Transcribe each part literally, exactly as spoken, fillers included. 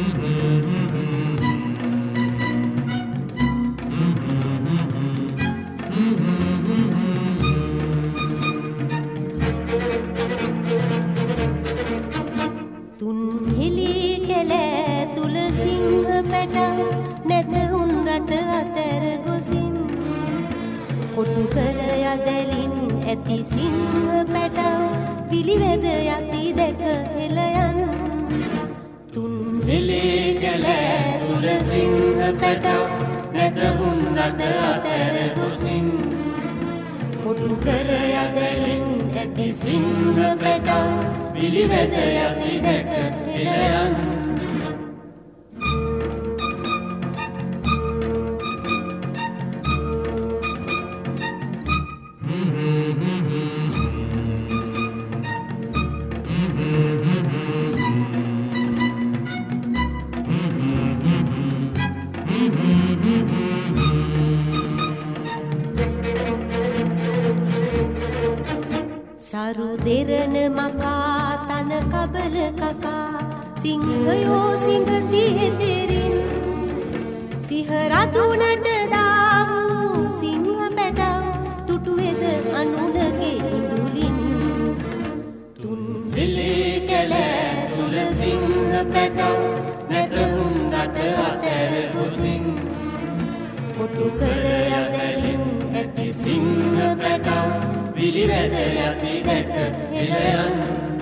කොටු කර යදලින් ඇති සිංහ පැටව පිළිවෙද යති දැක හෙළයන් තුන් හෙළේ කැල තුල සිංහ පැටව නැතහුන් රට අතර ගොසින් කොටු කර යදලින් ඇති සිංහ පැටව පිළිවෙද යති දැක හෙළයන් සරු දෙරණ මකා තන කබල කකා සිංහයෝ සිංහති හෙතෙරින් සිහරතුනට දාවූ සිංහ පැටව තුටුවෙද අනුනගේ ඉඳුලින් තුන් හෙළේ කැල තුල සිංහ පැටව නැතහුන් රට අතර ගොසින් කොටු කර යදලින් ඇති සිංහ පැටව පිළිවෙද යති දැක හෙළයන්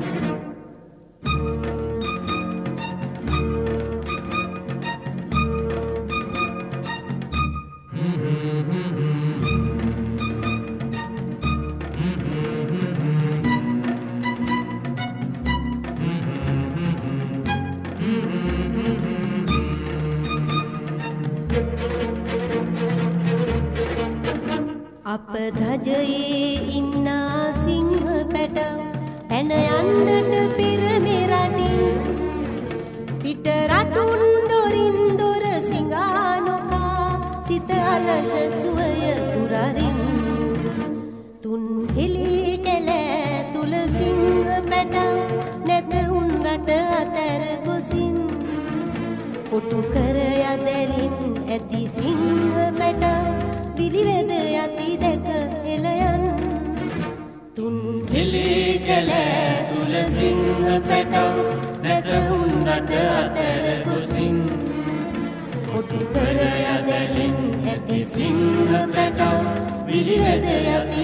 අප ධජයේ ඉන්නා සිංහ පැටව පැන යන්නට පෙර මෙරටින් පිට රටුන් දොරින් දොර සිඟා නොකා සිත අලස සුවය දුරරින් තුන් හෙළේ කැල තුල සිංහ පැටව නැතහුන් රට අතර ගොසින් කොටු කර යදලින් ඇති සිංහ පැටව පිළිවෙද යති දැක හෙළයන් තුන් හෙළේ කැල තුල සිංහ පැටව නැතහුන් රට අතර ගොසින් කොටු කර යදලින් ඇති සිංහ පැටව පිළිවෙද යති